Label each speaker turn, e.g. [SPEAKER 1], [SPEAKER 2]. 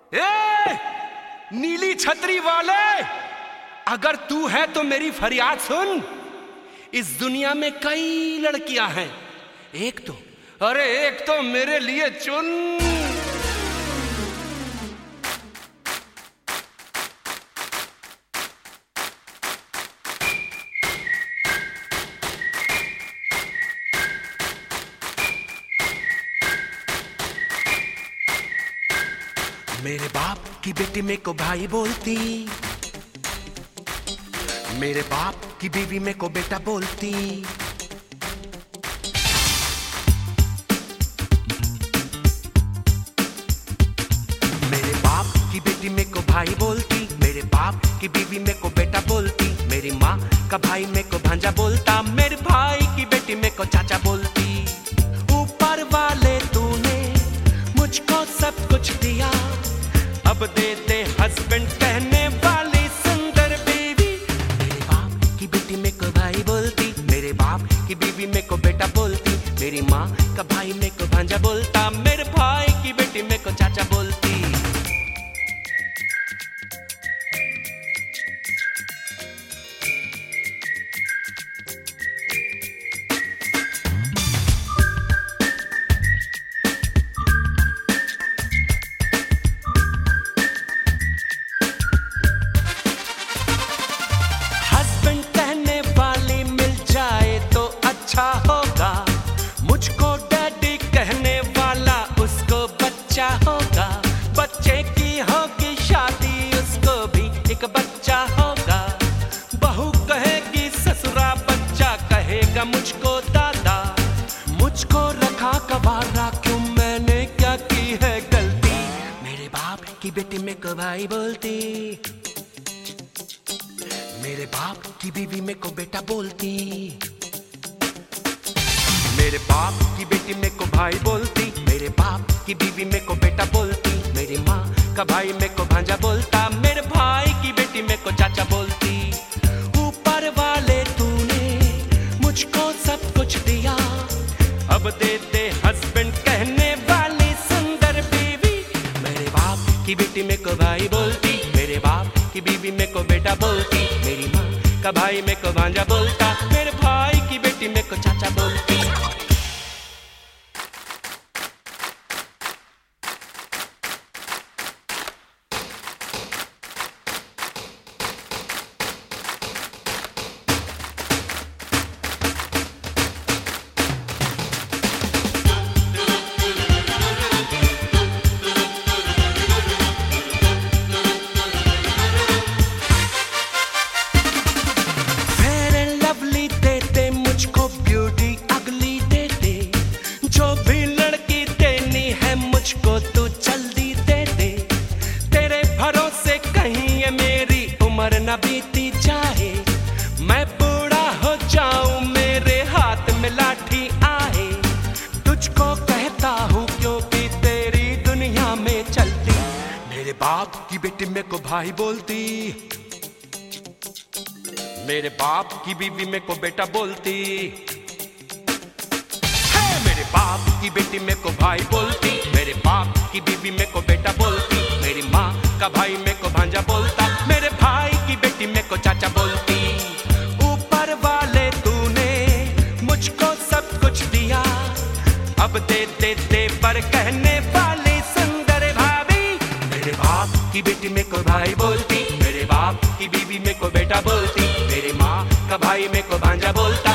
[SPEAKER 1] ए, नीली छतरी वाले, अगर तू है तो मेरी फरियाद सुन। इस दुनिया में कई लड़कियां हैं, एक तो मेरे लिए चुन। मेरे बाप की बेटी मेरे को भाई बोलती, मेरे बाप की बीवी मेरे को बेटा बोलती। मेरे बाप की बेटी मेरे को भाई बोलती, मेरे बाप की बीवी मेरे को बेटा बोलती। मेरी माँ का भाई मेरे को भांजा बोलता, मेरे भाई की बेटी मेरे को चाचा बोलती। ऊपर वाले तूने मुझको सब कुछ दिया, अब दे दे हस्बैंड कहने वाली सुंदर बीवी। मेरे बाप की बेटी मेरे को भाई बोलती, मेरे बाप की बीवी मेरे को बेटा बोलती। मेरी माँ का भाई मेरे को भांजा बोलता, मेरे भाई की बेटी मेरे को चाचा बोलती। मुझको डैडी कहने वाला उसको बच्चा होगा, बच्चे की होगी शादी उसको भी एक बच्चा होगा। बहू कहेगी ससुरा, बच्चा कहेगा मुझको दादा। मुझको रखा कबारा क्यों, मैंने क्या की है गलती। मेरे बाप की बेटी मेरे को भाई बोलती, मेरे बाप की बीवी मेरे को बेटा बोलती। मेरे बाप की बेटी मेरे को भाई बोलती, मेरे बाप की बीवी मेरे को बेटा बोलती। मेरी माँ का भाई मेरे को भांजा बोलता, मेरे भाई की बेटी मेरे को चाचा बोलती। ऊपर वाले तूने मुझको सब कुछ दिया, अब दे दे हस्बैंड कहने वाली सुंदर बीवी। मेरे बाप की बेटी मेरे को भाई बोलती, मेरे बाप की बीवी मेरे को बेटा बोलती। मेरी माँ का भाई मेरे को भांजा बोलता, मेरे भाई की बेटी मेरे को चाचा बोलती। मुझको तू जल्दी दे दे, तेरे भरोसे कहीं ये मेरी उम्र न बीती जाए। मैं बूढ़ा हो जाऊं, मेरे हाथ में लाठी आए। तुझको कहता हूँ क्योंकि तेरी दुनिया में चलती। मेरे बाप की बेटी मेरे को भाई बोलती, मेरे बाप की बीवी मेरे को बेटा बोलती। मेरे बाप की बेटी मेरे को भाई बोलती, मेरे बाप की बीवी मेरे को बेटा बोलती। मेरी माँ का भाई मेरे को भांजा बोलता, मेरे भाई की बेटी मेरे को चाचा बोलती। ऊपर वाले तूने मुझको सब कुछ दिया, अब दे दे दे पर कहने वाली सुंदर भाभी। मेरे बाप की बेटी मेरे को भाई बोलती, मेरे बाप की बीवी मेरे को बेटा बोलती। मेरी माँ का भाई मेरे को भांजा बोलता,